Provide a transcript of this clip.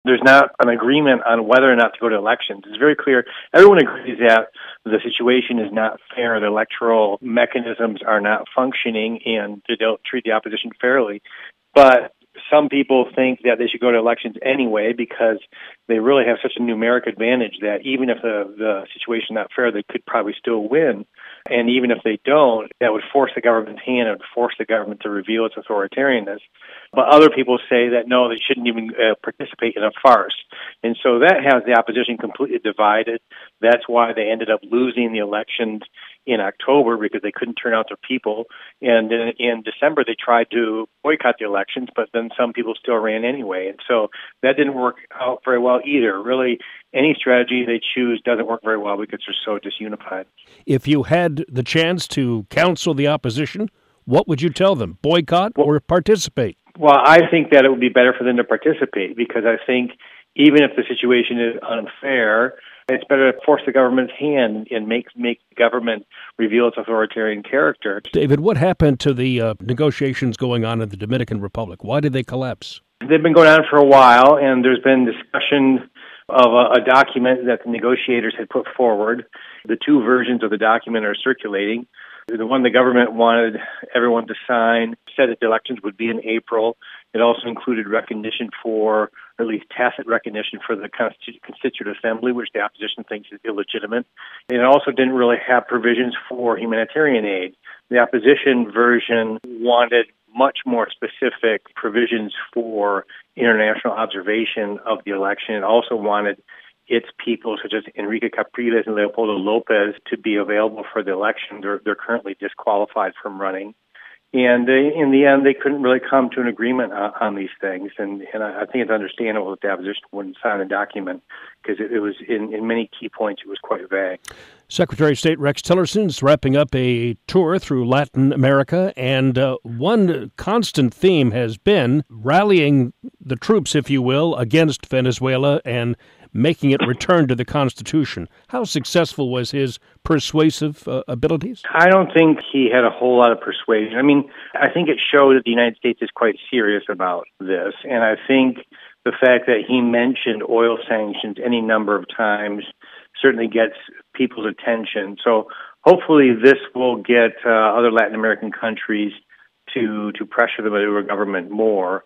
There's not an agreement on whether or not to go to elections. It's very clear. Everyone agrees that the situation is not fair. The electoral mechanisms are not functioning, and they don't treat the opposition fairly. But some people think that they should go to elections anyway because they really have such a numeric advantage that even if the situation is not fair, they could probably still win. And even if they don't, that would force the government's hand. It would force the government to reveal its authoritarianness. But other people say that, no, they shouldn't even participate in a farce. And so that has the opposition completely divided. That's why they ended up losing the elections in October, because they couldn't turn out their people. And in December, they tried to boycott the elections, but then some people still ran anyway. And so that didn't work out very well either. Really, any strategy they choose doesn't work very well because they're so disunified. If you had the chance to counsel the opposition, what would you tell them? Boycott or participate? Well, I think that it would be better for them to participate, because I think even if the situation is unfair, it's better to force the government's hand and make the government reveal its authoritarian character. David, what happened to the negotiations going on in the Dominican Republic? Why did they collapse? They've been going on for a while, and there's been discussion of a document that the negotiators had put forward. The two versions of the document are circulating. The one the government wanted everyone to sign said that the elections would be in April. It also included recognition for, or at least tacit recognition for, the Constituent Assembly, which the opposition thinks is illegitimate. And it also didn't really have provisions for humanitarian aid. The opposition version wanted much more specific provisions for international observation of the election. It also wanted its people, such as Enrique Capriles and Leopoldo Lopez, to be available for the election. They're currently disqualified from running. And in the end, they couldn't really come to an agreement on these things. And I think it's understandable that the opposition wouldn't sign the document, because it was, in many key points, it was quite vague. Secretary of State Rex Tillerson is wrapping up a tour through Latin America, and one constant theme has been rallying the troops, if you will, against Venezuela and making it return to the Constitution. How successful was his persuasive abilities? I don't think he had a whole lot of persuasion. I mean, I think it showed that the United States is quite serious about this, and I think the fact that he mentioned oil sanctions any number of times certainly gets people's attention. So hopefully this will get other Latin American countries to pressure the Maduro government more.